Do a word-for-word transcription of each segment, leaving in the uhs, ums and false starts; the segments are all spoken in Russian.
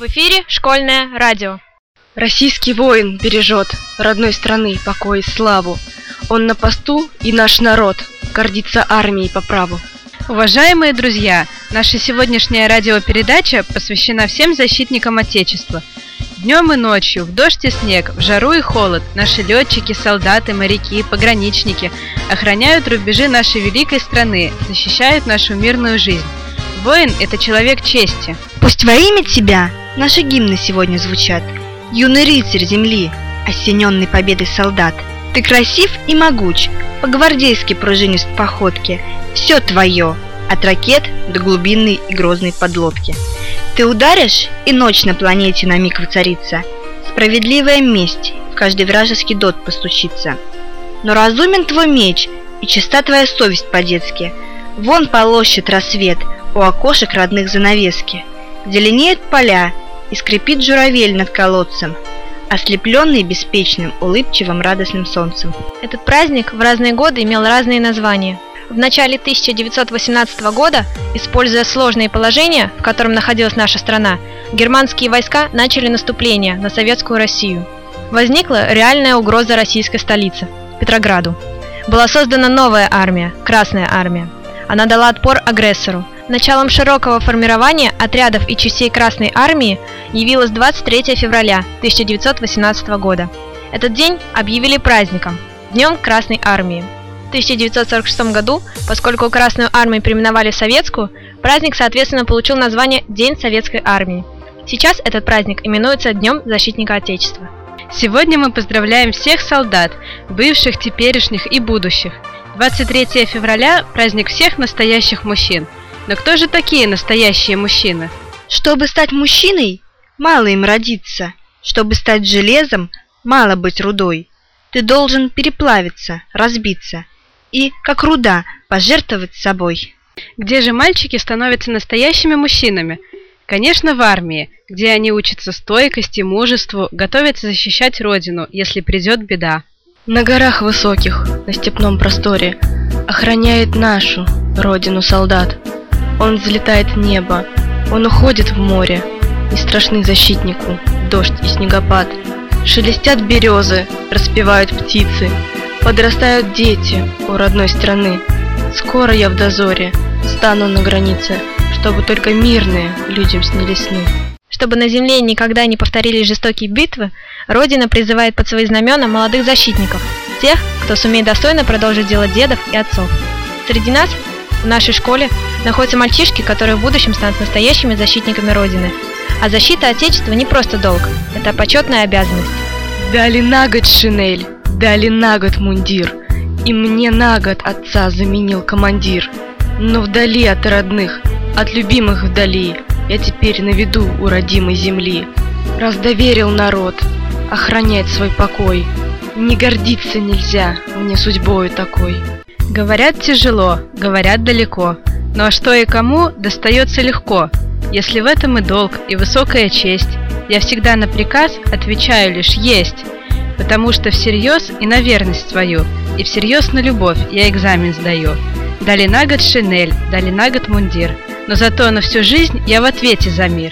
В эфире школьное радио. Российский воин бережет родной страны покой и славу. Он на посту, и наш народ гордится армией по праву. Уважаемые друзья, наша сегодняшняя радиопередача посвящена всем защитникам Отечества. Днем и ночью, в дождь и снег, в жару и холод, наши летчики, солдаты, моряки, пограничники охраняют рубежи нашей великой страны, защищают нашу мирную жизнь. Воин – это человек чести. Пусть во имя тебя наши гимны сегодня звучат. Юный рыцарь земли, осененный победой солдат. Ты красив и могуч, по-гвардейски пружинист в походке. Все твое, от ракет до глубинной и грозной подлодки. Ты ударишь, и ночь на планете на миг воцарится. Справедливая месть в каждый вражеский дот постучится. Но разумен твой меч, и чиста твоя совесть по-детски. Вон полощет рассвет у окошек родных занавески. Зеленеют поля, и скрипит журавель над колодцем, ослепленный беспечным, улыбчивым, радостным солнцем. Этот праздник в разные годы имел разные названия. В начале тысяча девятьсот восемнадцатого года, используя сложные положения, в котором находилась наша страна, германские войска начали наступление на советскую Россию. Возникла реальная угроза российской столицы – Петрограду. Была создана новая армия – Красная армия. Она дала отпор агрессору. Началом широкого формирования отрядов и частей Красной армии явилось двадцать третьего февраля тысяча девятьсот восемнадцатого года. Этот день объявили праздником – Днем Красной армии. В тысяча девятьсот сорок шестом году, поскольку Красную армию переименовали в Советскую, праздник, соответственно, получил название День Советской армии. Сейчас этот праздник именуется Днем Защитника Отечества. Сегодня мы поздравляем всех солдат, бывших, теперешних и будущих. двадцать третьего февраля – праздник всех настоящих мужчин. Но кто же такие настоящие мужчины? Чтобы стать мужчиной, мало им родиться. Чтобы стать железом, мало быть рудой. Ты должен переплавиться, разбиться и, как руда, пожертвовать собой. Где же мальчики становятся настоящими мужчинами? Конечно, в армии, где они учатся стойкости, мужеству, готовятся защищать родину, если придет беда. На горах высоких, на степном просторе охраняет нашу родину солдат. Он взлетает в небо, он уходит в море, не страшны защитнику дождь и снегопад. Шелестят березы, распевают птицы, подрастают дети у родной страны. Скоро я в дозоре стану на границе, чтобы только мирные людям снились сны. Чтобы на земле никогда не повторились жестокие битвы, Родина призывает под свои знамена молодых защитников, тех, кто сумеет достойно продолжить дело дедов и отцов. Среди нас, в нашей школе, находятся мальчишки, которые в будущем станут настоящими защитниками Родины. А защита Отечества не просто долг, это почетная обязанность. Дали на год шинель, дали на год мундир, и мне на год отца заменил командир. Но вдали от родных, от любимых вдали, я теперь на виду у родимой земли. Раз доверил народ охранять свой покой, не гордиться нельзя мне судьбою такой. Говорят тяжело, говорят далеко, но что и кому достается легко. Если в этом и долг, и высокая честь, я всегда на приказ отвечаю лишь «есть», потому что всерьез и на верность свою, и всерьез на любовь я экзамен сдаю. Дали на год шинель, дали на год мундир, но зато на всю жизнь я в ответе за мир.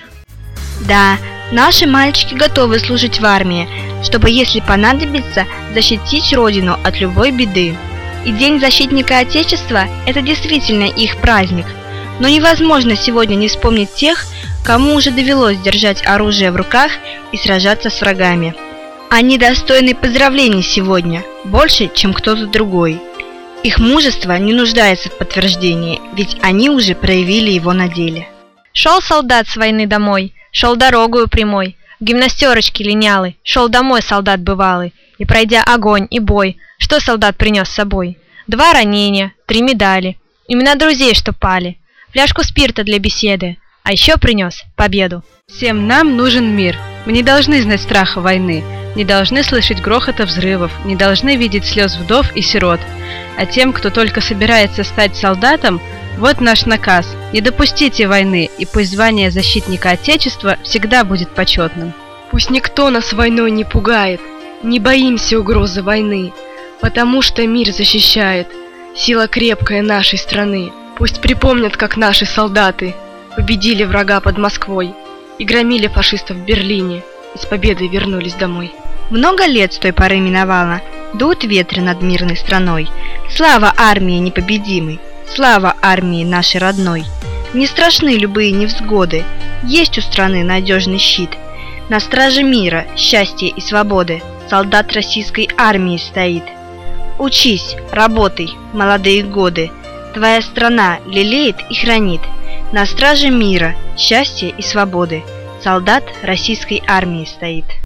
Да, наши мальчики готовы служить в армии, чтобы, если понадобится, защитить Родину от любой беды. И День Защитника Отечества – это действительно их праздник. Но невозможно сегодня не вспомнить тех, кому уже довелось держать оружие в руках и сражаться с врагами. Они достойны поздравлений сегодня, больше, чем кто-то другой. Их мужество не нуждается в подтверждении, ведь они уже проявили его на деле. Шел солдат с войны домой, шел дорогою прямой, в гимнастерочке линялый, шел домой солдат бывалый, и, пройдя огонь и бой, что солдат принес с собой? Два ранения, три медали, имена друзей, что пали, фляжку спирта для беседы, а еще принес победу. Всем нам нужен мир. Мы не должны знать страха войны, не должны слышать грохота взрывов, не должны видеть слез вдов и сирот. А тем, кто только собирается стать солдатом, вот наш наказ – не допустите войны, и пусть звание защитника Отечества всегда будет почетным. Пусть никто нас войной не пугает, не боимся угрозы войны, потому что мир защищает сила крепкая нашей страны. Пусть припомнят, как наши солдаты победили врага под Москвой, и громили фашистов в Берлине, и с победой вернулись домой. Много лет с той поры миновало, дуют ветры над мирной страной. Слава армии непобедимой, слава армии нашей родной. Не страшны любые невзгоды, есть у страны надежный щит. На страже мира, счастья и свободы солдат российской армии стоит. Учись, работай, молодые годы, твоя страна лелеет и хранит. На страже мира, счастья и свободы солдат российской армии стоит.